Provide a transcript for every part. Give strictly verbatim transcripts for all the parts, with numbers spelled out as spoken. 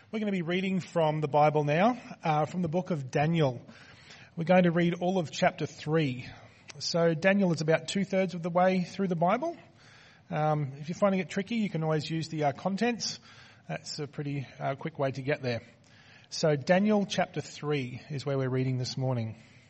We're going to be reading from the Bible now, uh, from the book of Daniel. We're going to read all of chapter three. So Daniel is about two-thirds of the way through the Bible. Um, if you're finding it tricky, you can always use the uh, contents. That's a pretty uh, quick way to get there. So Daniel chapter three is where we're reading this morning.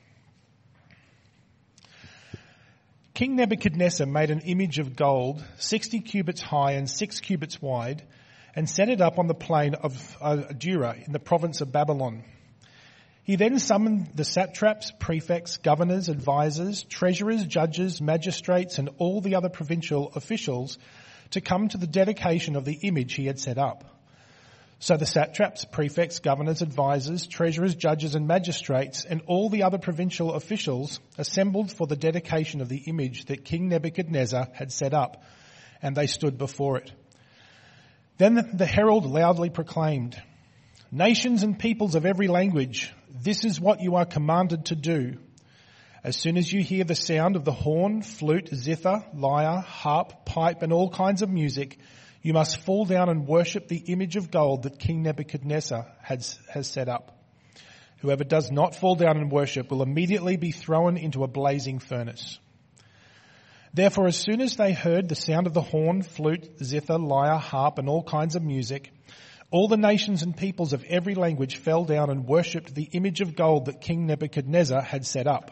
King Nebuchadnezzar made an image of gold, sixty cubits high and six cubits wide, and set it up on the plain of uh, Dura in the province of Babylon. He then summoned the satraps, prefects, governors, advisors, treasurers, judges, magistrates, and all the other provincial officials to come to the dedication of the image he had set up. So the satraps, prefects, governors, advisors, treasurers, judges, and magistrates, and all the other provincial officials assembled for the dedication of the image that King Nebuchadnezzar had set up, and they stood before it. Then the herald loudly proclaimed, "Nations and peoples of every language, this is what you are commanded to do. As soon as you hear the sound of the horn, flute, zither, lyre, harp, pipe, and all kinds of music, you must fall down and worship the image of gold that King Nebuchadnezzar has, has set up. Whoever does not fall down and worship will immediately be thrown into a blazing furnace." Therefore, as soon as they heard the sound of the horn, flute, zither, lyre, harp, and all kinds of music, all the nations and peoples of every language fell down and worshipped the image of gold that King Nebuchadnezzar had set up.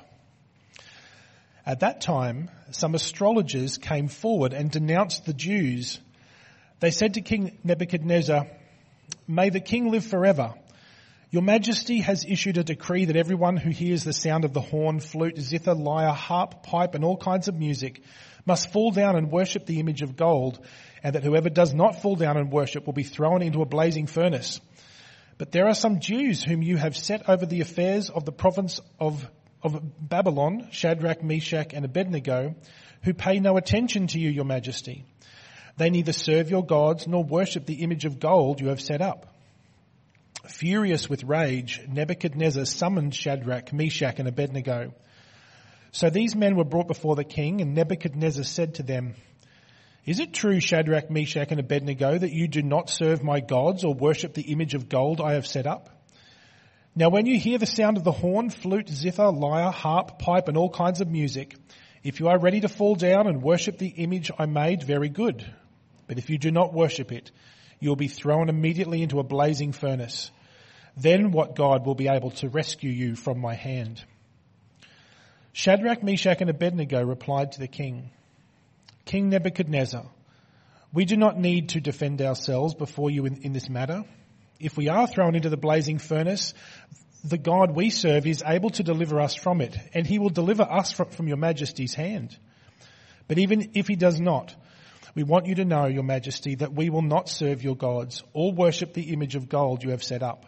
At that time, some astrologers came forward and denounced the Jews. They said to King Nebuchadnezzar, "May the king live forever. Your Majesty has issued a decree that everyone who hears the sound of the horn, flute, zither, lyre, harp, pipe, and all kinds of music must fall down and worship the image of gold, and that whoever does not fall down and worship will be thrown into a blazing furnace. But there are some Jews whom you have set over the affairs of the province of, of Babylon, Shadrach, Meshach, and Abednego, who pay no attention to you, Your Majesty. They neither serve your gods nor worship the image of gold you have set up." Furious with rage, Nebuchadnezzar summoned Shadrach, Meshach, and Abednego. So these men were brought before the king, and Nebuchadnezzar said to them, "Is it true, Shadrach, Meshach, and Abednego, that you do not serve my gods or worship the image of gold I have set up? Now when you hear the sound of the horn, flute, zither, lyre, harp, pipe, and all kinds of music, if you are ready to fall down and worship the image I made, very good. But if you do not worship it, you will be thrown immediately into a blazing furnace. Then what God will be able to rescue you from my hand?" Shadrach, Meshach, and Abednego replied to the king, "King Nebuchadnezzar, we do not need to defend ourselves before you in, in this matter. If we are thrown into the blazing furnace, the God we serve is able to deliver us from it, and he will deliver us from, from your Majesty's hand. But even if he does not, we want you to know, Your Majesty, that we will not serve your gods or worship the image of gold you have set up."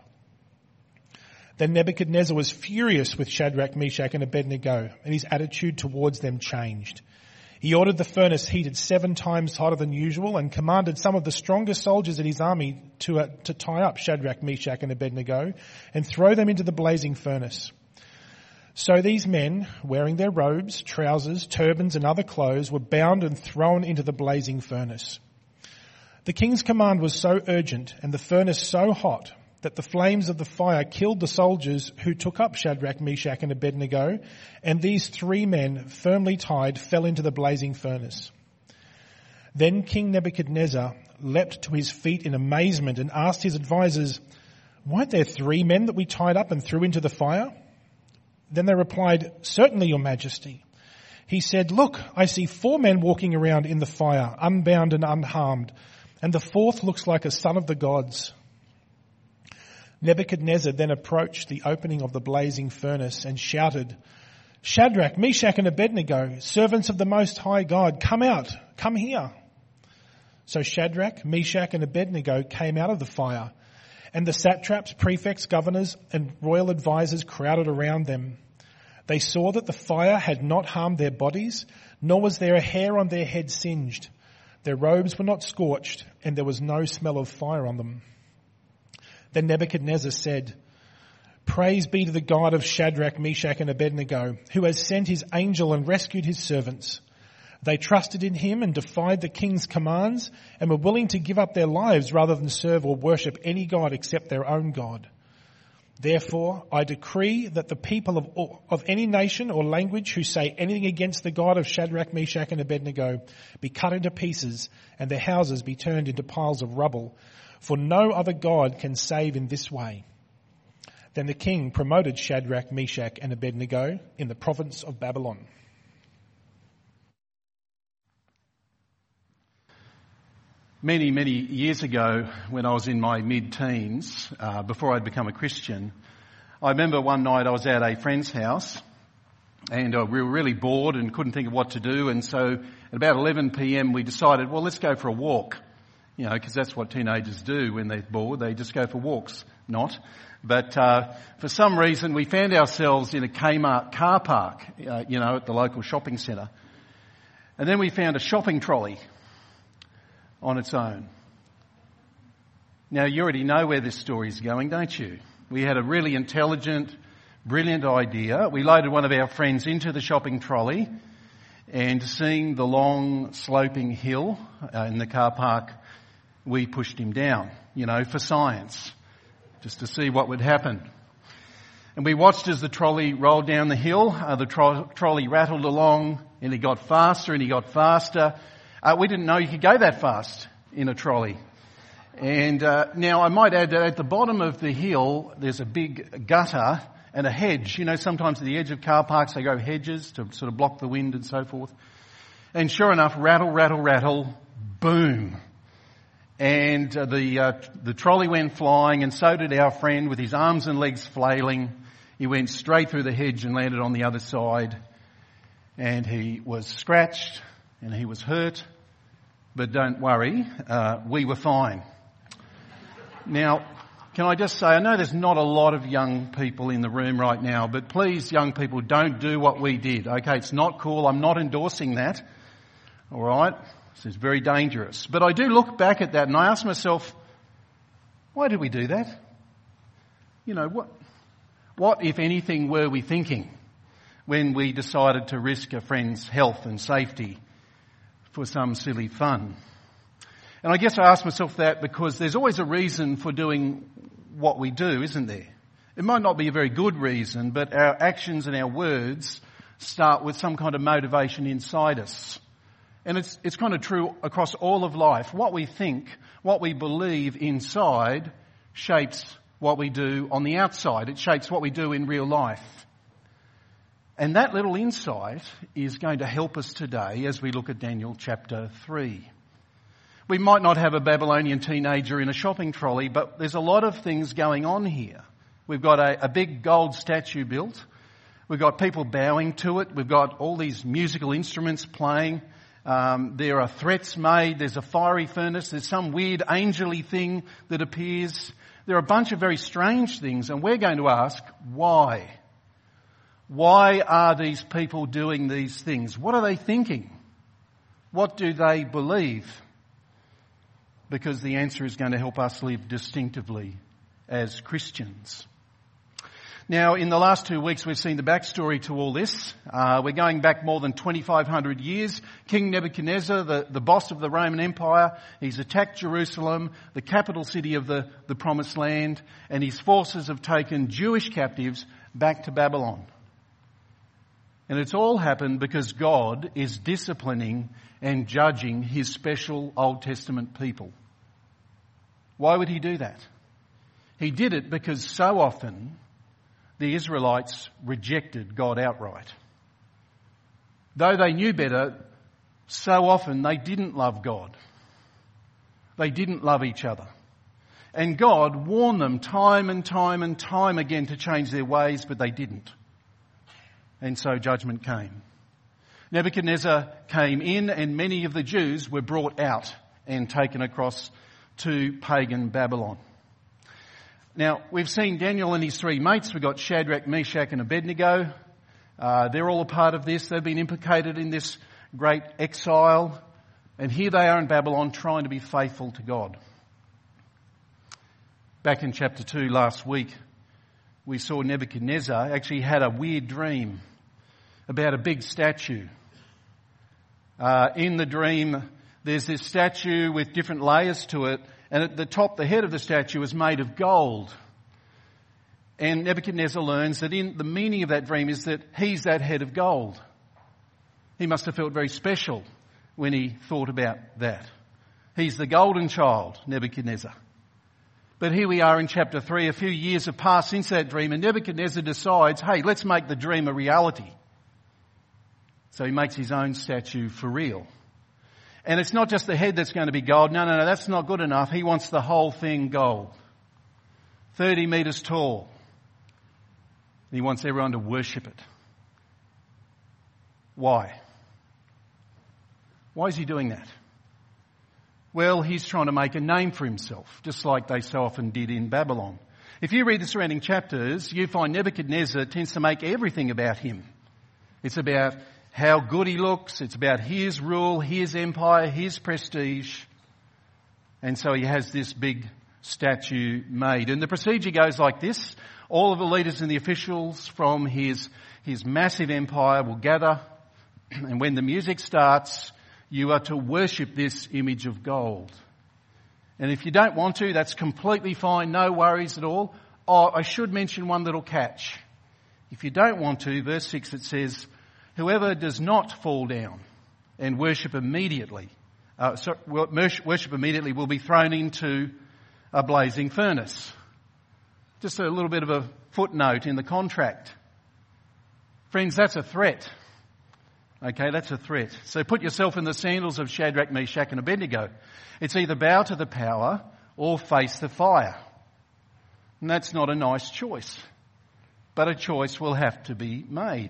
Then Nebuchadnezzar was furious with Shadrach, Meshach, and Abednego, and his attitude towards them changed. He ordered the furnace heated seven times hotter than usual and commanded some of the strongest soldiers in his army to, uh, to tie up Shadrach, Meshach, and Abednego and throw them into the blazing furnace. So these men, wearing their robes, trousers, turbans, and other clothes, were bound and thrown into the blazing furnace. The king's command was so urgent and the furnace so hot that the flames of the fire killed the soldiers who took up Shadrach, Meshach, and Abednego, and these three men, firmly tied, fell into the blazing furnace. Then King Nebuchadnezzar leapt to his feet in amazement and asked his advisers, "Weren't there three men that we tied up and threw into the fire?" Then they replied, "Certainly, Your Majesty." He said, "Look, I see four men walking around in the fire, unbound and unharmed, and the fourth looks like a son of the gods." Nebuchadnezzar then approached the opening of the blazing furnace and shouted, "Shadrach, Meshach, and Abednego, servants of the Most High God, come out, come here." So Shadrach, Meshach, and Abednego came out of the fire, and the satraps, prefects, governors, and royal advisers crowded around them. They saw that the fire had not harmed their bodies, nor was there a hair on their head singed. Their robes were not scorched, and there was no smell of fire on them. Then Nebuchadnezzar said, "Praise be to the God of Shadrach, Meshach, and Abednego, who has sent his angel and rescued his servants. They trusted in him and defied the king's commands and were willing to give up their lives rather than serve or worship any god except their own God. Therefore, I decree that the people of, of any nation or language who say anything against the God of Shadrach, Meshach and Abednego be cut into pieces and their houses be turned into piles of rubble, for no other God can save in this way. Then the king promoted Shadrach, Meshach and Abednego in the province of Babylon. Many, many years ago, when I was in my mid-teens, uh, before I'd become a Christian, I remember one night I was at a friend's house and uh, we were really bored and couldn't think of what to do. And so at about eleven p.m. we decided, well, let's go for a walk, you know, because that's what teenagers do when they're bored. They just go for walks. Not. But uh, for some reason we found ourselves in a Kmart car park, uh, you know, at the local shopping centre. And then we found a shopping trolley on its own. Now, you already know where this story is going, don't you? We had a really intelligent, brilliant idea. We loaded one of our friends into the shopping trolley, and seeing the long, sloping hill uh, in the car park, we pushed him down, you know, for science, just to see what would happen. And we watched as the trolley rolled down the hill. Uh, the tro- trolley rattled along, and he got faster and he got faster. Uh, we didn't know you could go that fast in a trolley. And uh, now I might add that at the bottom of the hill there's a big gutter and a hedge. You know, sometimes at the edge of car parks they go hedges to sort of block the wind and so forth. And sure enough, rattle, rattle, rattle, boom. And uh, the uh, the trolley went flying, and so did our friend with his arms and legs flailing. He went straight through the hedge and landed on the other side. And he was scratched and he was hurt. But don't worry, uh, we were fine. Now, can I just say, I know there's not a lot of young people in the room right now, but please, young people, don't do what we did. Okay, it's not cool. I'm not endorsing that. All right? This is very dangerous. But I do look back at that and I ask myself, why did we do that? You know, what, what, if anything, were we thinking when we decided to risk a friend's health and safety for some silly fun? And I guess I ask myself that because there's always a reason for doing what we do, isn't there? It might not be a very good reason, but our actions and our words start with some kind of motivation inside us. And it's it's kind of true across all of life. What we think, what we believe inside shapes what we do on the outside. It shapes what we do in real life. And that little insight is going to help us today as we look at Daniel chapter three. We might not have a Babylonian teenager in a shopping trolley, but there's a lot of things going on here. We've got a, a big gold statue built. We've got people bowing to it. We've got all these musical instruments playing. Um, there are threats made. There's a fiery furnace. There's some weird angel-y thing that appears. There are a bunch of very strange things, and we're going to ask, why? Why are these people doing these things? What are they thinking? What do they believe? Because the answer is going to help us live distinctively as Christians. Now, in the last two weeks, we've seen the backstory to all this. Uh, we're going back more than twenty-five hundred years. King Nebuchadnezzar, the, the boss of the Roman Empire, he's attacked Jerusalem, the capital city of the, the Promised Land, and his forces have taken Jewish captives back to Babylon. And it's all happened because God is disciplining and judging his special Old Testament people. Why would he do that? He did it because so often the Israelites rejected God outright. Though they knew better, so often they didn't love God. They didn't love each other. And God warned them time and time and time again to change their ways, but they didn't. And so judgment came. Nebuchadnezzar came in and many of the Jews were brought out and taken across to pagan Babylon. Now, we've seen Daniel and his three mates. We've got Shadrach, Meshach and Abednego. Uh, they're all a part of this. They've been implicated in this great exile. And here they are in Babylon trying to be faithful to God. Back in chapter two last week, we saw Nebuchadnezzar actually had a weird dream about a big statue. Uh, in the dream, there's this statue with different layers to it, and at the top, the head of the statue is made of gold. And Nebuchadnezzar learns that in the meaning of that dream is that he's that head of gold. He must have felt very special when he thought about that. He's the golden child, Nebuchadnezzar. But here we are in chapter three. A few years have passed since that dream, and Nebuchadnezzar decides, hey, let's make the dream a reality. So he makes his own statue for real. And it's not just the head that's going to be gold. No, no, no, that's not good enough. He wants the whole thing gold. thirty metres tall. He wants everyone to worship it. Why? Why is he doing that? Well, he's trying to make a name for himself, just like they so often did in Babylon. If you read the surrounding chapters, you find Nebuchadnezzar tends to make everything about him. It's about how good he looks. It's about his rule, his empire, his prestige. And so he has this big statue made. And the procedure goes like this. All of the leaders and the officials from his, his massive empire will gather. And when the music starts, you are to worship this image of gold. And if you don't want to, that's completely fine. No worries at all. Oh, I should mention one little catch. If you don't want to, verse six, it says, whoever does not fall down and worship immediately, uh, sorry, worship immediately will be thrown into a blazing furnace. Just a little bit of a footnote in the contract. Friends, that's a threat. Okay, that's a threat. So put yourself in the sandals of Shadrach, Meshach and Abednego. It's either bow to the power or face the fire. And that's not a nice choice. But a choice will have to be made.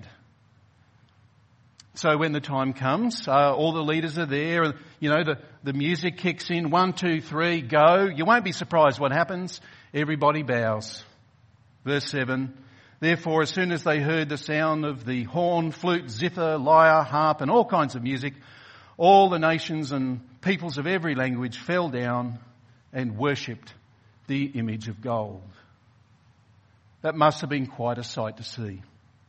So when the time comes, uh, all the leaders are there, you know, the, the music kicks in, one, two, three, go. You won't be surprised what happens. Everybody bows. Verse seven, therefore as soon as they heard the sound of the horn, flute, zither, lyre, harp and all kinds of music, all the nations and peoples of every language fell down and worshipped the image of gold. That must have been quite a sight to see.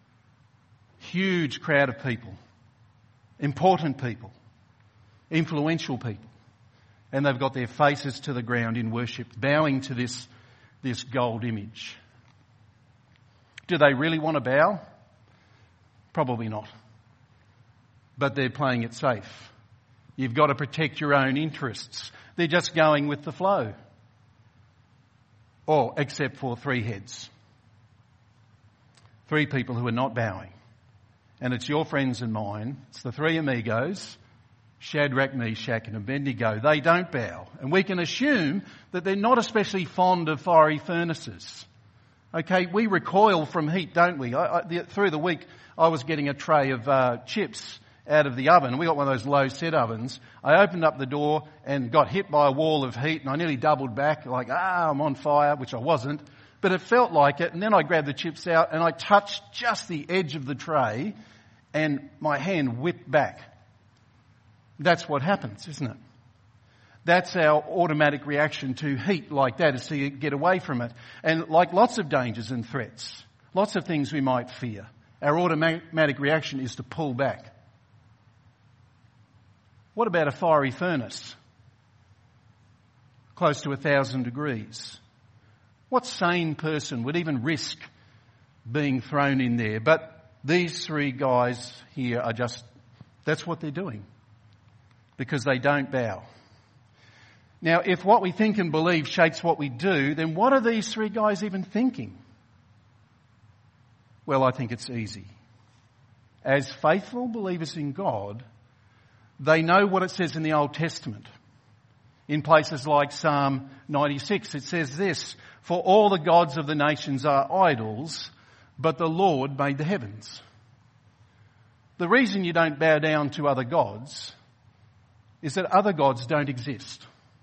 Huge crowd of people. Important people, influential people, and they've got their faces to the ground in worship, bowing to this, this gold image. Do they really want to bow? Probably not. But they're playing it safe. You've got to protect your own interests. They're just going with the flow. Or, except for three heads. Three people who are not bowing. And it's your friends and mine. It's the three amigos, Shadrach, Meshach and Abednego. They don't bow. And we can assume that they're not especially fond of fiery furnaces. Okay, we recoil from heat, don't we? I, I, the, through the week, I was getting a tray of uh, chips out of the oven. We got one of those low set ovens. I opened up the door and got hit by a wall of heat, and I nearly doubled back like, ah, I'm on fire, which I wasn't. But it felt like it, and then I grabbed the chips out and I touched just the edge of the tray and my hand whipped back. That's what happens, isn't it? That's our automatic reaction to heat like that, is to get away from it. And like lots of dangers and threats, lots of things we might fear, our automatic reaction is to pull back. What about a fiery furnace? Close to a thousand degrees. What sane person would even risk being thrown in there? But these three guys here are just, that's what they're doing. Because they don't bow. Now, if what we think and believe shapes what we do, then what are these three guys even thinking? Well, I think it's easy. As faithful believers in God, they know what it says in the Old Testament. In places like Psalm ninety-six, it says this, for all the gods of the nations are idols, but the Lord made the heavens. The reason you don't bow down to other gods is that other gods don't exist.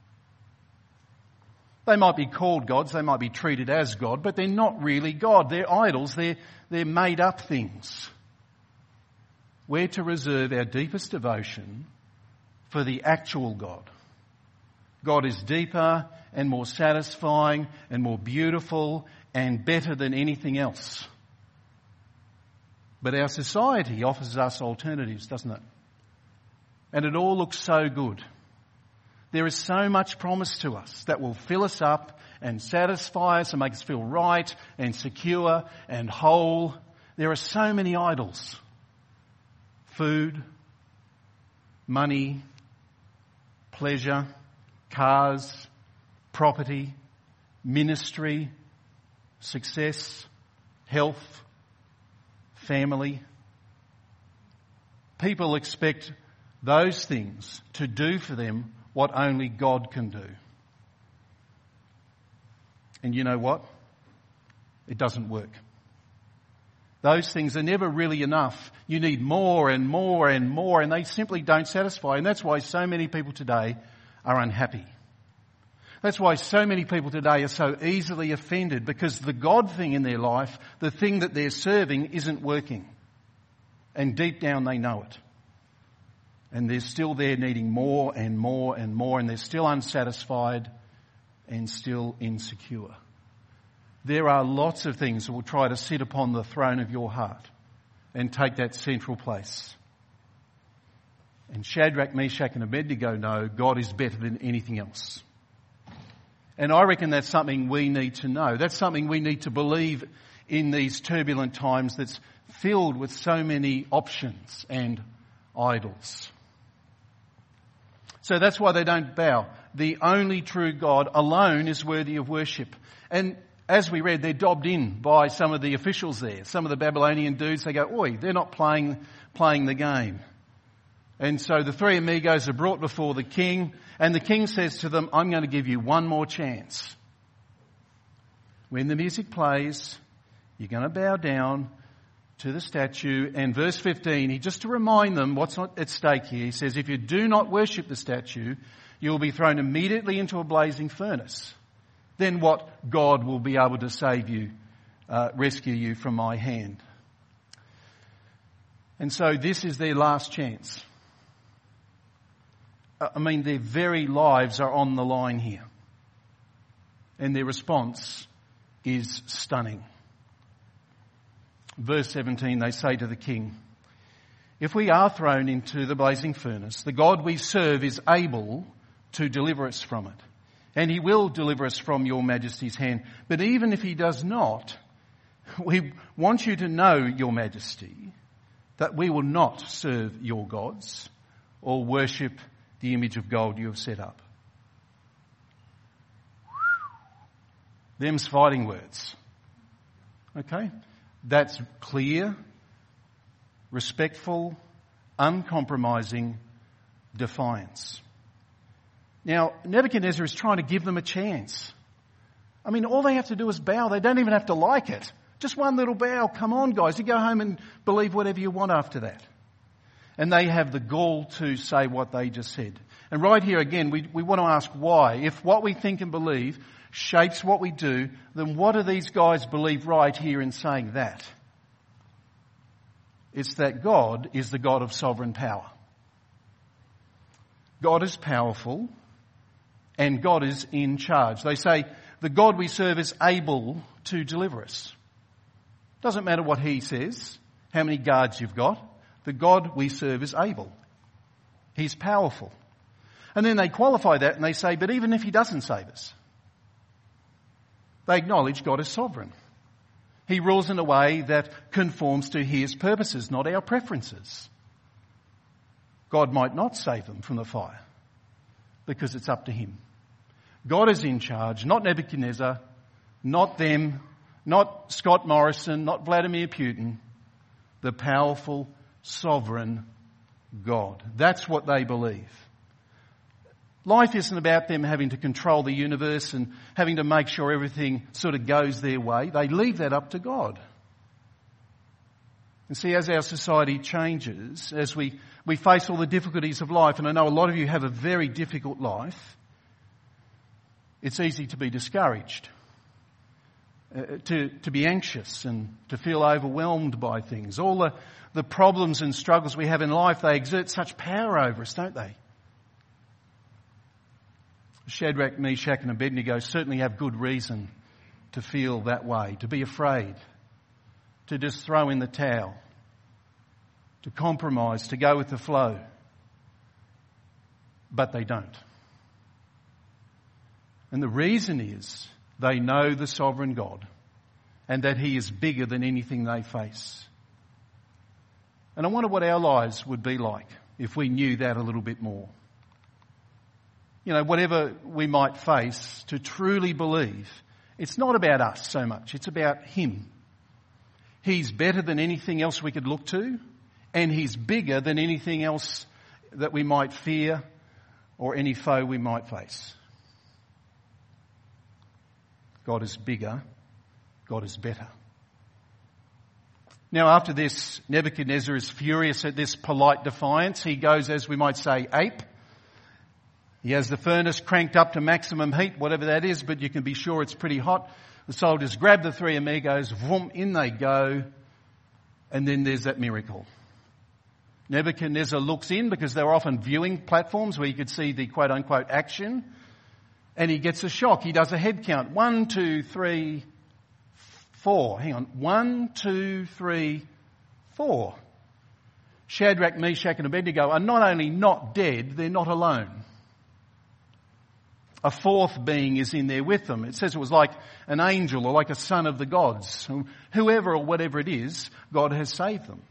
They might be called gods, they might be treated as God, but they're not really God. They're idols, they're, they're made up things. We're to reserve our deepest devotion for the actual God. God is deeper and more satisfying and more beautiful and better than anything else. But our society offers us alternatives, doesn't it? And it all looks so good. There is so much promised to us that will fill us up and satisfy us and make us feel right and secure and whole. There are so many idols. Food, money, pleasure, cars, property, ministry, success, health, family. People expect those things to do for them what only God can do. And you know what? It doesn't work. Those things are never really enough. You need more and more and more, and they simply don't satisfy. And that's why so many people today are unhappy. That's why so many people today are so easily offended, because the God thing in their life, the thing that they're serving, isn't working. And deep down they know it. And they're still there needing more and more and more, and they're still unsatisfied and still insecure. There are lots of things that will try to sit upon the throne of your heart and take that central place. And Shadrach, Meshach and Abednego know God is better than anything else. And I reckon that's something we need to know. That's something we need to believe in these turbulent times that's filled with so many options and idols. So that's why they don't bow. The only true God alone is worthy of worship. And as we read, they're dobbed in by some of the officials there. Some of the Babylonian dudes, they go, oi, they're not playing, playing the game. And so the three amigos are brought before the king, and the king says to them, I'm going to give you one more chance. When the music plays, you're going to bow down to the statue. And verse fifteen, he just to remind them what's at stake here, he says, if you do not worship the statue, you will be thrown immediately into a blazing furnace. Then what God will be able to save you, uh, rescue you from my hand? And so this is their last chance. I mean, their very lives are on the line here. And their response is stunning. Verse seventeen, they say to the king, if we are thrown into the blazing furnace, the God we serve is able to deliver us from it. And he will deliver us from your majesty's hand. But even if he does not, we want you to know, your majesty, that we will not serve your gods or worship the image of gold you have set up. Them's fighting words. Okay? That's clear, respectful, uncompromising defiance. Now, Nebuchadnezzar is trying to give them a chance. I mean, all they have to do is bow. They don't even have to like it. Just one little bow. Come on, guys. You go home and believe whatever you want after that. And they have the gall to say what they just said. And right here again, we, we want to ask why. If what we think and believe shapes what we do, then what do these guys believe right here in saying that? It's that God is the God of sovereign power. God is powerful and God is in charge. They say the God we serve is able to deliver us. Doesn't matter what he says, how many guards you've got. The God we serve is able. He's powerful. And then they qualify that and they say, but even if he doesn't save us, they acknowledge God is sovereign. He rules in a way that conforms to his purposes, not our preferences. God might not save them from the fire because it's up to him. God is in charge, not Nebuchadnezzar, not them, not Scott Morrison, not Vladimir Putin, the powerful, sovereign God. That's what they believe. Life isn't about them having to control the universe and having to make sure everything sort of goes their way. They leave that up to God. And see, as our society changes, as we, we face all the difficulties of life, and I know a lot of you have a very difficult life, it's easy to be discouraged, uh, to, to be anxious and to feel overwhelmed by things. All the, the problems and struggles we have in life, they exert such power over us, don't they? Shadrach, Meshach and Abednego certainly have good reason to feel that way, to be afraid, to just throw in the towel, to compromise, to go with the flow. but they don't. And the reason is they know the sovereign God and that he is bigger than anything they face. And I wonder what our lives would be like if we knew that a little bit more. You know, whatever we might face, to truly believe, it's not about us so much, it's about him. He's better than anything else we could look to, and he's bigger than anything else that we might fear or any foe we might face. God is bigger, God is better. Now after this, Nebuchadnezzar is furious at this polite defiance. He goes, as we might say, ape. He has the furnace cranked up to maximum heat, whatever that is, but you can be sure it's pretty hot. The soldiers grab the three amigos, vroom, in they go, and then there's that miracle. Nebuchadnezzar looks in, because there are often viewing platforms where you could see the quote-unquote action, and he gets a shock. He does a head count. One, two, three, four. Hang on. One, two, three, four. Shadrach, Meshach and Abednego are not only not dead, they're not alone. A fourth being is in there with them. It says it was like an angel or like a son of the gods. Whoever or whatever it is, God has saved them.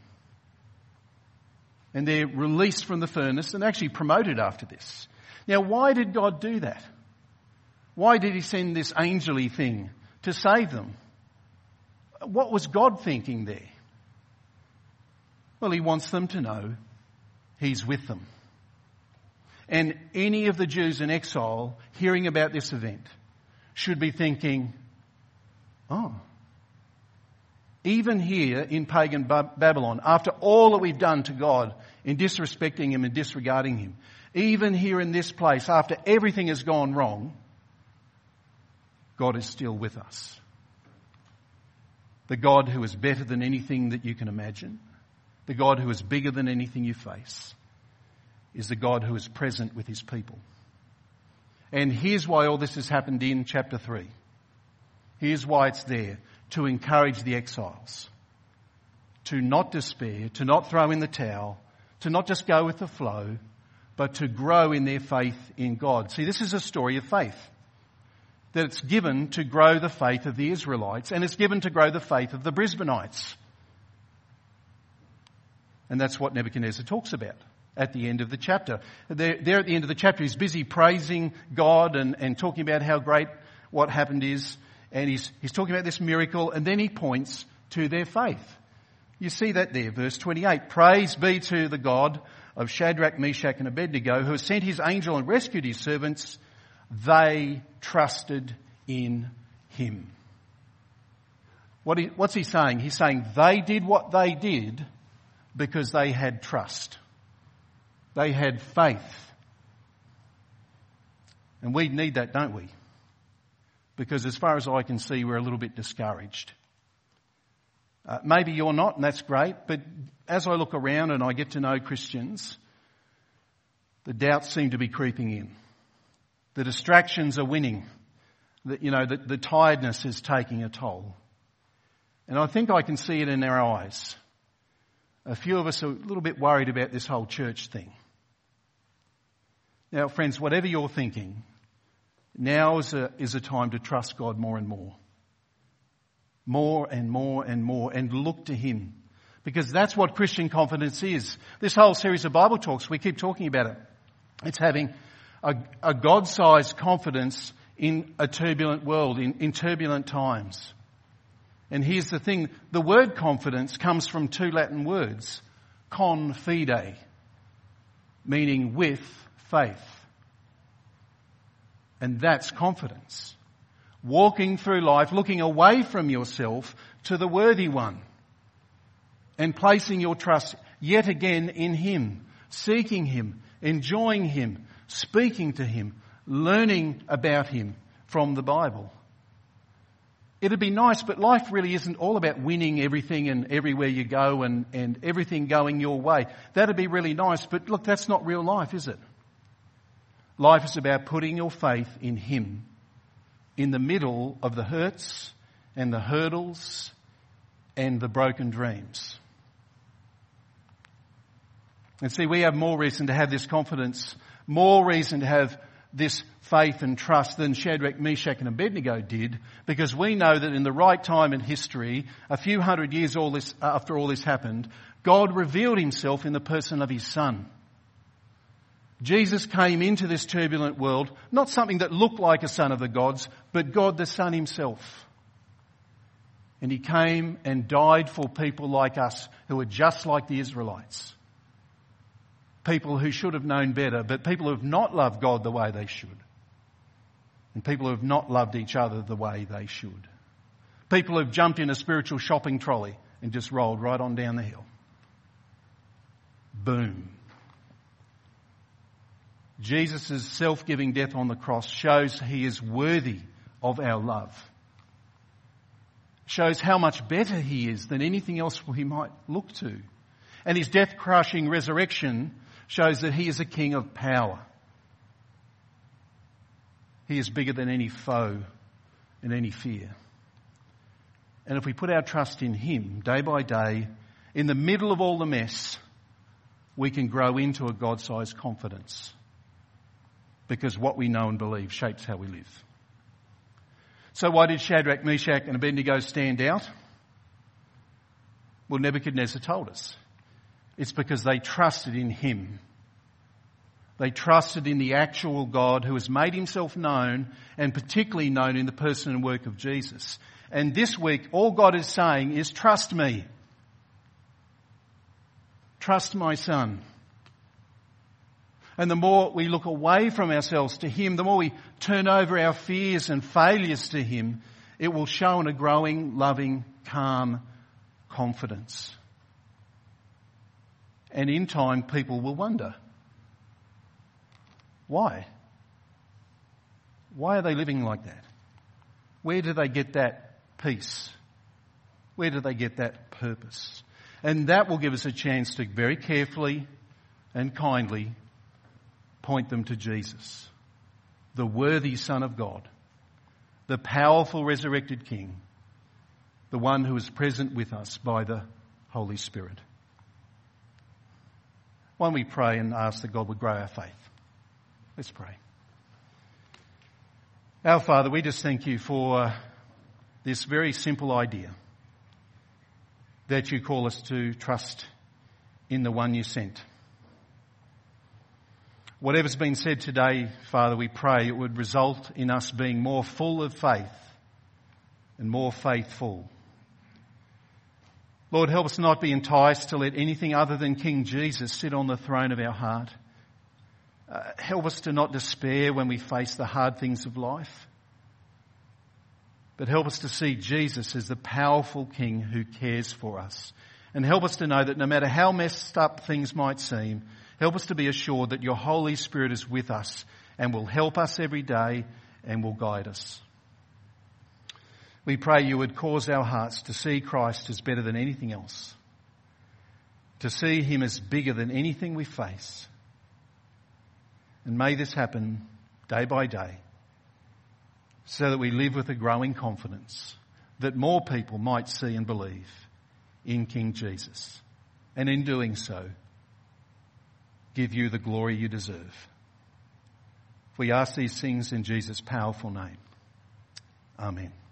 And they're released from the furnace and actually promoted after this. Now, why did God do that? Why did he send this angel-y thing to save them? What was God thinking there? Well, he wants them to know he's with them. And any of the Jews in exile hearing about this event should be thinking, oh, even here in pagan Babylon, after all that we've done to God in disrespecting him and disregarding him, even here in this place, after everything has gone wrong, God is still with us. The God who is better than anything that you can imagine, the God who is bigger than anything you face, is the God who is present with his people. And here's why all this has happened in chapter three. Here's why it's there, to encourage the exiles, to not despair, to not throw in the towel, to not just go with the flow, but to grow in their faith in God. See, this is a story of faith. That it's given to grow the faith of the Israelites, and it's given to grow the faith of the Brisbaneites. And that's what Nebuchadnezzar talks about at the end of the chapter. There, there at the end of the chapter, he's busy praising God and, and talking about how great what happened is. And he's, he's talking about this miracle, and then he points to their faith. You see that there, verse twenty-eight. Praise be to the God of Shadrach, Meshach and Abednego, who has sent his angel and rescued his servants. They trusted in him. What he, what's he saying? He's saying they did what they did because they had trust. They had faith. And we need that, don't we? Because as far as I can see, we're a little bit discouraged. Uh, maybe you're not, and that's great, but as I look around and I get to know Christians, the doubts seem to be creeping in. The distractions are winning. The, you know, the, the tiredness is taking a toll. And I think I can see it in our eyes. A few of us are a little bit worried about this whole church thing. Now, friends, whatever you're thinking, now is a, is a time to trust God more and more. More and more and more, and look to him. Because that's what Christian confidence is. This whole series of Bible talks, we keep talking about it. It's having a, a God-sized confidence in a turbulent world, in, in turbulent times. And here's the thing, the word confidence comes from two Latin words, confide, meaning with faith. And that's confidence. Walking through life, looking away from yourself to the worthy one and placing your trust yet again in him, seeking him, enjoying him, speaking to him, learning about him from the Bible. It'd be nice, but life really isn't all about winning everything and everywhere you go and, and everything going your way. That'd be really nice, but look, that's not real life, is it? Life is about putting your faith in him in the middle of the hurts and the hurdles and the broken dreams. And see, we have more reason to have this confidence More reason to have this faith and trust than Shadrach, Meshach and Abednego did, because we know that in the right time in history, a few hundred years all this, after all this happened, God revealed himself in the person of his Son. Jesus came into this turbulent world, not something that looked like a son of the gods, but God the Son himself. And he came and died for people like us who are just like the Israelites. People who should have known better, but people who have not loved God the way they should. And people who have not loved each other the way they should. People who have jumped in a spiritual shopping trolley and just rolled right on down the hill. Boom. Jesus' self-giving death on the cross shows he is worthy of our love. Shows how much better he is than anything else we might look to. And his death-crushing resurrection shows that he is a king of power. He is bigger than any foe and any fear. And if we put our trust in him day by day, in the middle of all the mess, we can grow into a God-sized confidence. Because what we know and believe shapes how we live. So why did Shadrach, Meshach and Abednego stand out? Well, Nebuchadnezzar told us. It's because they trusted in him. They trusted in the actual God who has made himself known, and particularly known in the person and work of Jesus. And this week, all God is saying is, trust me. Trust my Son. And the more we look away from ourselves to him, the more we turn over our fears and failures to him, it will show in a growing, loving, calm confidence. And in time, people will wonder, why? Why are they living like that? Where do they get that peace? Where do they get that purpose? And that will give us a chance to very carefully and kindly point them to Jesus, the worthy Son of God, the powerful resurrected King, the one who is present with us by the Holy Spirit. Why don't we pray and ask that God would grow our faith? Let's pray. Our Father, we just thank you for this very simple idea that you call us to trust in the one you sent. Whatever's been said today, Father, we pray it would result in us being more full of faith and more faithful. Lord, help us not be enticed to let anything other than King Jesus sit on the throne of our heart. Uh, help us to not despair when we face the hard things of life. But help us to see Jesus as the powerful King who cares for us. And help us to know that no matter how messed up things might seem, help us to be assured that your Holy Spirit is with us and will help us every day and will guide us. We pray you would cause our hearts to see Christ as better than anything else, to see him as bigger than anything we face. And may this happen day by day so that we live with a growing confidence that more people might see and believe in King Jesus. And in doing so, give you the glory you deserve. We ask these things in Jesus' powerful name. Amen.